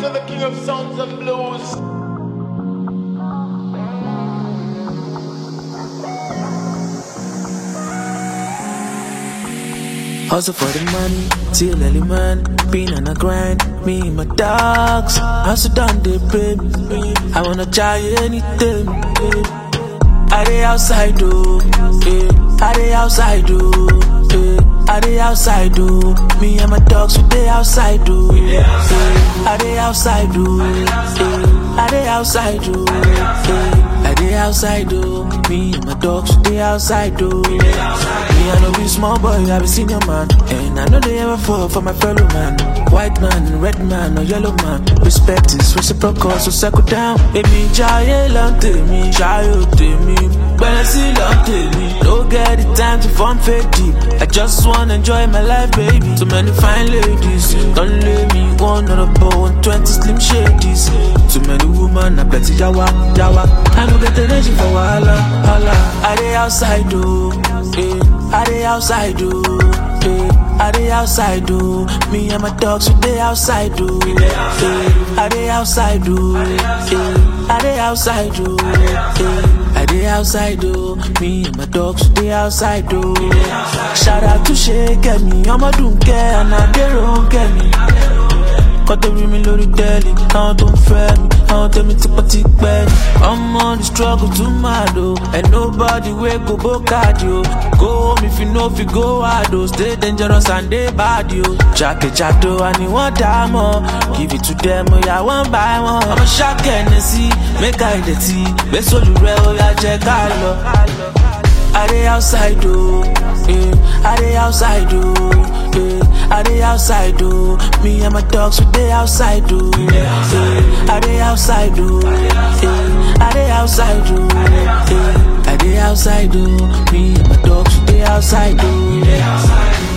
to the king of sounds and blues. Hustle for the money, till early man. Been on a grind, me and my dogs. Hustle done they pay me. I wanna try anything. I dey outside though, I dey outside though, I dey outside though. Me and my dogs we dey outside though, I dey outside though, I dey outside though, I dey outside though. Me and my dogs we dey outside though. Me I know be small boy, I be senior man, and I know they ever fall for my fellow man. White man, red man, or yellow man. Respect is reciprocal, so settle down. Emi jaye lante mi, jayo te mi. Benesi lante mi. Don't get the time to form fake deep. I just wanna enjoy my life, baby. Too many fine ladies, don't let me one on a bow and 20 slim shadies. Too many women, I plenty yawa, yawa. I don't get the energy for wahala, hala. I dey outside though, I dey outside though, I dey outside though. Me and my dogs we dey outside though, I dey outside though, I dey outside though, I dey outside though. Me and my dogs we dey outside though. Shout out to Shake me, I'ma don't care and I dey wrong me. Got the ring me loaded daily. I don't fair me, I don't tell me to party bad. I'm on the struggle to mad though, and nobody will go cardio. Go home if you know if you go hard though. Stay dangerous and they bad yo. Jacket chato and you want time more. Give it to them, oh yeah, one by one. I'm a shock Hennessy, make I the tea. Best all you real, yeah, check out low. I dey outside though, I dey outside though, I dey outside though. Me and my dogs we dey outside though, I dey outside though, I dey outside though, I dey outside though. Me and my dogs we dey outside though.